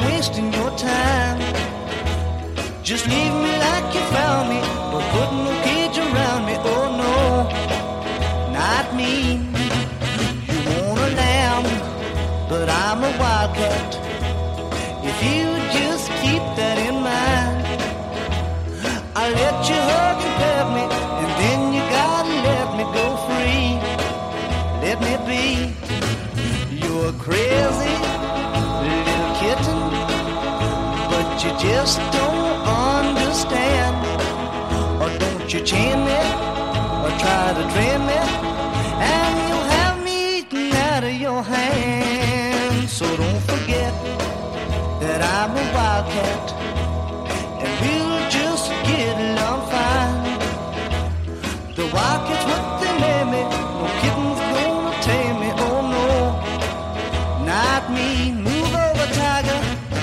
wasting your time. Just leave me like you found me, or put no cage around me. Oh no, not me. You want a lamb, but I'm a wildcat. If you just keep that in mind, I'll let you hug and pet me, and then you gotta let me go free. Let me be. You're a crazy little kitten, but you just don't understand. Or don't you chain me, or try to train me, and you'll have me eaten out of your hand. So don't forget that I'm a wildcat, and we'll just get along fine. The wildcat's what they name me, no kitten's gonna tame me. Oh no, not me. Move over, tiger.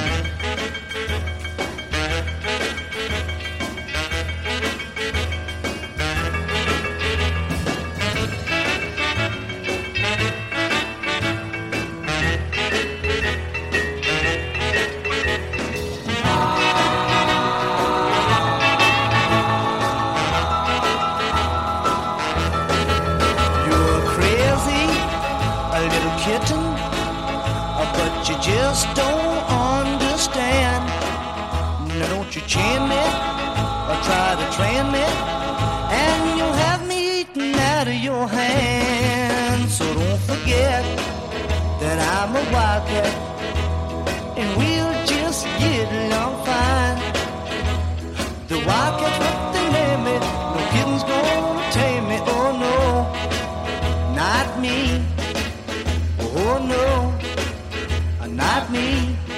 Kitten, but you just don't understand. Now don't you chain me, or try to train me, and you'll have me eaten out of your hand. So don't forget that I'm a wildcat, and we'll just get along fine. The wildcat's what they name me, no kitten's gonna tame me. Oh no, not me. Oh no, not me.